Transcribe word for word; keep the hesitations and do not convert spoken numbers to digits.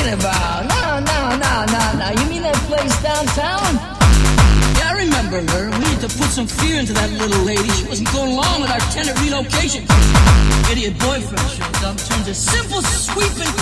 talking about? No, no, no, no, no. You mean that place downtown? Yeah, I remember her. We needed to put some fear into that little lady. She wasn't going along with our tenant relocation. Idiot boyfriend shows up, turns a simple sweeping